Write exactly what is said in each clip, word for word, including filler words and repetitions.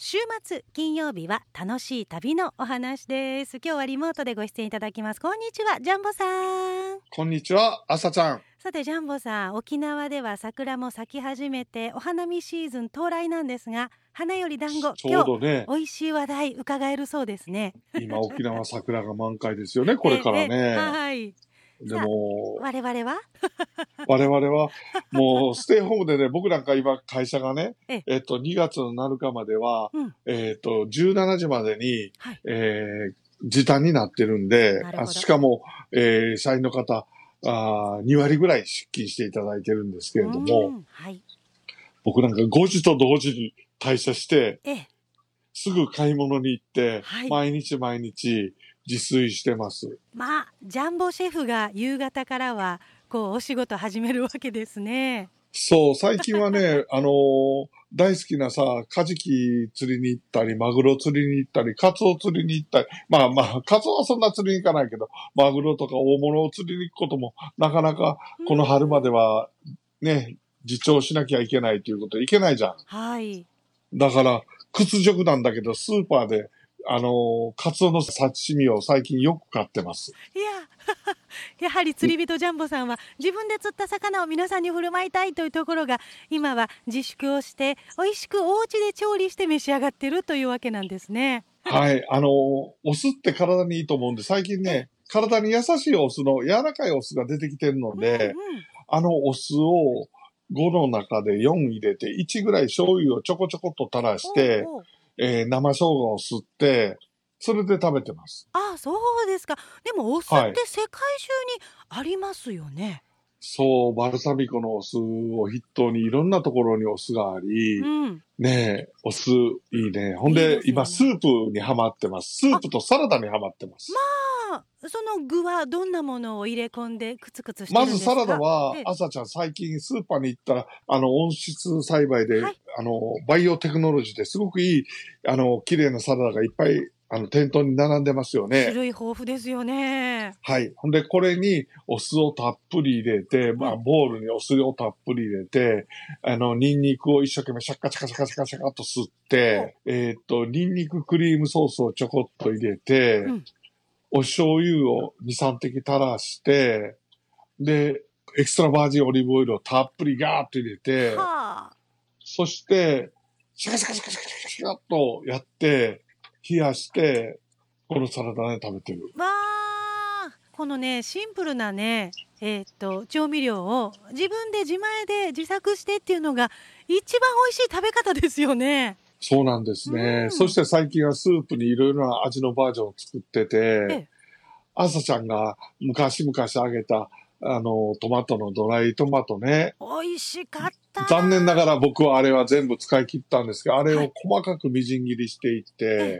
週末金曜日は楽しい旅のお話です。今日はリモートでご出演いただきます。こんにちは、ジャンボさん。 こんにちは、朝ちゃん。 さてジャンボさん、沖縄では桜も咲き始めてお花見シーズン到来なんですが、花より団子、 ちょうどね、 今日美味しい話題伺えるそうですね。 今沖縄桜が満開ですよね、これからね。 ええはい。 でも我々は我々はもうステイホームでね、僕なんか今会社がね、 ええっとにがつのなのかまでは、 うん、 えっとじゅうしちじまでに、 はい、 えー、時短になってるんで、あしかも、えー、社員の方あにわりぐらい出勤していただいてるんですけれども、 はい、 僕なんかごじと同時に退社して、 ええ、 すぐ買い物に行って、 はい、 毎日毎日自炊してます。 まあジャンボシェフが夕方からはこうお仕事始めるわけですね。 そう、最近はね、あのー、大好きなさ、カジキ釣りに行ったり、マグロ釣りに行ったり、カツオ釣りに行ったり、まあまあ、カツオはそんな釣りに行かないけど、マグロとか大物を釣りに行くことも、なかなかこの春まではね、自重しなきゃいけないということでいけないじゃん。 はい。 だから、屈辱なんだけど、スーパーで、あのー、カツオの刺身を最近よく買ってます。 いや、やはり釣り人ジャンボさんは自分で釣った魚を皆さんに振る舞いたいというところが、今は自粛をして美味しくお家で調理して召し上がっているというわけなんですね。 はい。あのー、お酢って体にいいと思うんで、最近ね、体に優しいお酢の、柔らかいお酢が出てきてるので、 うんうん、 あのお酢をごの中でよん入れて、いちぐらい醤油をちょこちょこっと垂らして、 おうおうえー、生生姜を吸って、それで食べてます。 ああ、そうですか。でもお酢って世界中にありますよね。はい、 そう、バルサミコのお酢を筆頭にいろんなところにお酢があり、うん、ねえ、お酢いいね。ほんで、いいですね、今スープにハマってます。スープとサラダにハマってます。 まあ、その具はどんなものを入れ込んでクツクツしてるんですか？ まずサラダは、朝ちゃん最近スーパーに行ったら、あの、温室栽培で、はい、あの、バイオテクノロジーですごくいい、あの、綺麗なサラダがいっぱい、あの、店頭に並んでますよね。 種類豊富ですよね。 はい。ほんで、これにお酢をたっぷり入れて、まあ、ボウルにお酢をたっぷり入れて、あの、ニンニクを一生懸命シャッカシャカシャカシャカシャカと吸って、えっと、ニンニククリームソースをちょこっと入れて、うん、お醤油をに、さん滴垂らして、で、エクストラバージンオリーブオイルをたっぷりガーッと入れて、はあ、そして、シャカシャカシャカシャカシャカシャカとやって、冷やして、このサラダで食べてる。 わー、このね、シンプルなね、えー、っと、調味料を自分で自前で自作してっていうのが一番美味しい食べ方ですよね。 そうなんですね。うん、そして最近はスープにいろいろな味のバージョンを作ってて、朝ちゃんが昔々あげた、あの、トマトのドライトマトね。 美味しかった。 残念ながら僕はあれは全部使い切ったんですが、あれを細かくみじん切りしていって、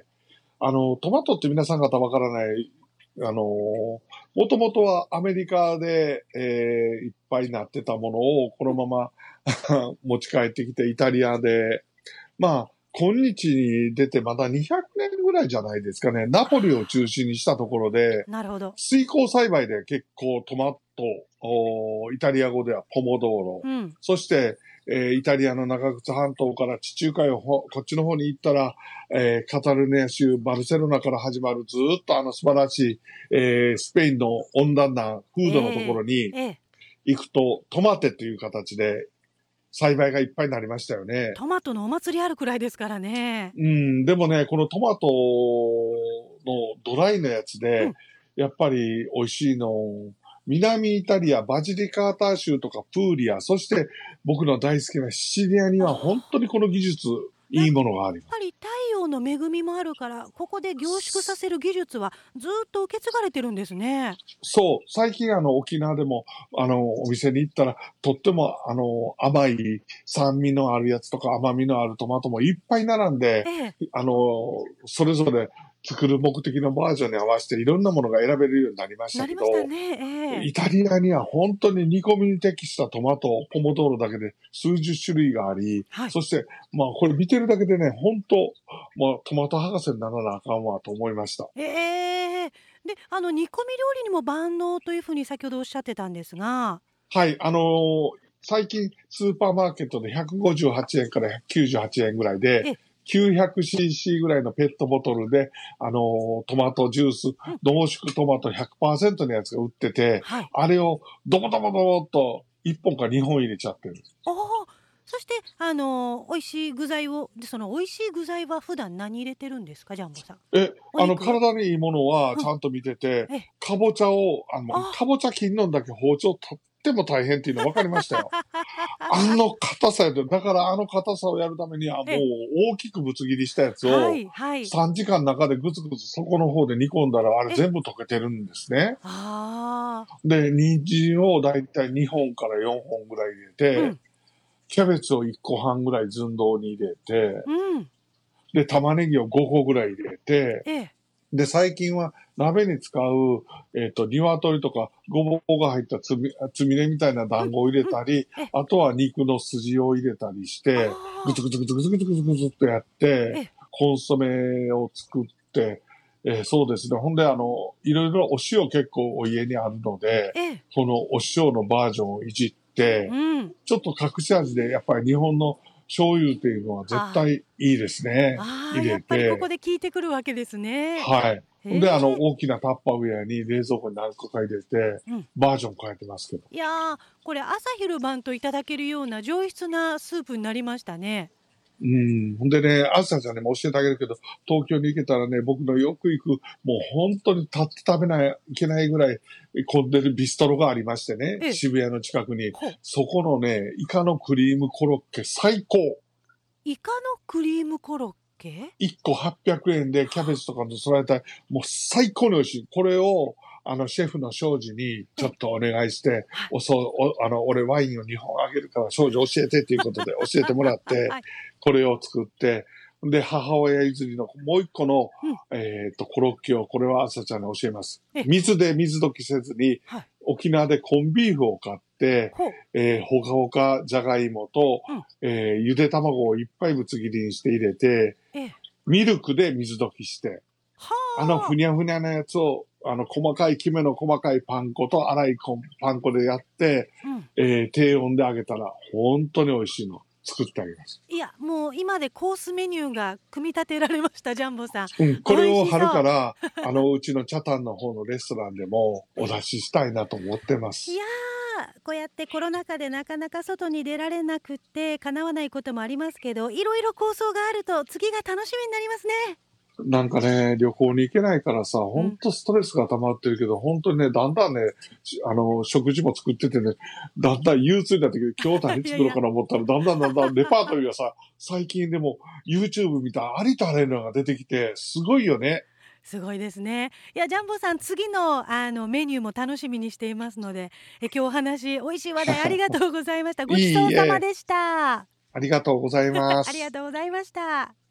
はい、あの、トマトって皆さん方わからない、あの、もともとはアメリカで、えー、いっぱいなってたものをこのまま持ち帰ってきてイタリアで、まあ、今日に出てまだにひゃくねんぐらいじゃないですかね。ナポリを中心にしたところで、 なるほど。 水耕栽培で結構トマト、イタリア語ではポモドーロ、うん、そして、えー、イタリアの長靴半島から地中海をこっちの方に行ったら、えー、カタルネア州バルセロナから始まるずっとあの素晴らしい、えー、スペインの温暖な風土のところに行くと、トマテという形で栽培がいっぱいになりましたよね。 トマトのお祭りあるくらいですからね。 うん、でもね、このトマトのドライのやつで、うん、やっぱり美味しいの、南イタリア、バジリカーター州とかプーリア、そして僕の大好きなシチリアには本当にこの技術、いいものがあります。 やっぱり太陽の恵みもあるから、ここで凝縮させる技術はずっと受け継がれてるんですね。 そう。最近あの沖縄でもあのお店に行ったらとってもあの甘い酸味のあるやつとか甘みのあるトマトもいっぱい並んで、ええ、あのそれぞれ作る目的のバージョンに合わせていろんなものが選べるようになりましたけど、 なりましたね、ええ、 イタリアには本当に煮込みに適したトマト、ポモドーロだけで数十種類があり、はい、そしてまあこれ見てるだけでね、本当、まあ、トマト博士にならなあかんわと思いました。 ええー、で、あの煮込み料理にも万能というふうに先ほどおっしゃってたんですが、 はい、あのー、最近スーパーマーケットでひゃくごじゅうはちえんからひゃくきゅうじゅうはちえんぐらいできゅうひゃくシーシー ぐらいのペットボトルで、あの、トマトジュース、濃縮トマト ひゃくパーセント のやつが売ってて、 はい。 あれをドボドボドボっといっぽんかにほん入れちゃってる。 おお、そしてあの美味しい具材を、でその美味しい具材は普段何入れてるんですか、ジャンボさん。 え、あの、 お肉？ 体にいいものはうん。 ちゃんと見てて、 え、 かぼちゃを、あの、 あ、 かぼちゃ切んのんだけ包丁取っても大変っていうの分かりましたよ。あの硬さやで、だからあの硬さをやるためにはもうえ、 大きくぶつ切りしたやつはをいはい。 さんじかん中でぐつぐつ底の方で煮込んだらあれえ、 全部溶けてるんですね。 ああ、 で、人参をだいたいにほんからよんほんぐらい入れて、 うん、 キャベツをいっこはんぐらい寸胴に入れて、 うん、 で、玉ねぎをごこぐらい入れて、 ええ、 で、最近は鍋に使う、えっと、鶏とかごぼうが入ったつみ、つみれみたいなうん、 団子を入れうん、 たり、 え、 あとは肉の筋を入れたりしあて、ぐつあ、 ぐつぐつぐつぐつぐつぐつっとやって、 え、 コンソメを作って、えーそうですね。ほんで、あの、いろいろお塩結構お家にあるので、 え、 そのお塩のバージョンをいじって、 うん、 ちょっと隠し味で、やっぱり日本の醤油っていうのは絶あ対いいですね。 あ、ああ、 入やっぱりここれて、 で効いてくるわけですね。 はい。 へで、あの、 え、 大きなタッパーウェアに冷蔵庫に何個か入れて、 うん。 バージョン変えてますけど。 いやー、これ朝昼晩といただけるような上質なスープになりましたね。 うん。ほんでね、あずさちゃんにも教えてあげるけど、東京に行けたらね、僕のよく行く、もう本当に立って食べない、いけないぐらい混んでるビストロがありましてね、 ええ、 渋谷の近くに。 ほう。 そこのね、イカのクリームコロッケ最高。 イカのクリームコロッケ？ いっこはっぴゃくえんでキャベツとかと添えたい。もう最高に美味しい。これを、あの、シェフの庄司にちょっとお願いして、 はい。 おそう、お、あの、俺ワインをにほんあげるから庄司教えてっていうことで教えてもらって、 はい。 これを作って、で、母親譲りのもう一個の、 うん。 えっと、コロッケを、これは朝ちゃんに教えます。 え、 水で水溶きせずに、 はい。 沖縄でコンビーフを買って、 ほう。 えーほかほかじゃがいもと、 うん。 えーゆで卵をいっぱいぶつ切りにして入れて、 ええ。 ミルクで水溶きして、 はあのふあ。 にゃふにゃなやつを、あの細かい、きめの細かいパン粉と粗いこパン粉でやって、 うん。 えー低温で揚げたら本当に美味しいの作ってあげます。 いや、もう今でコースメニューが組み立てられました、ジャンボさん。 うん、これ美味を春かしそう。 ら、あのうちのチャタンの方のレストランでもお出ししたいなと思ってまいやす。 ー、こうやってコロナ禍でなかなか外に出られなくって叶わないこともありますけど、いろいろ構想があると次が楽しみになりますね。 なんかね、旅行に行けないからさ、ほんうん。 とストレスが溜まってるけど、本当にね、だんだんね、しあの、食事も作っててね、だんだん憂鬱になってきて、今日何いやいや。 作ろうかな思ったら、だんだんだんだんレパートリーがさ、最近でも YouTube 見たありとあらゆるのが出てきて、すごいよね。 すごいですね。いや、ジャンボさん、次のあのメニューも楽しみにしていますので、え今日お話、美味しい話題ありがとうございました。ごちそういいえ、 さまでした。 ありがとうございまありがす。 とうございました。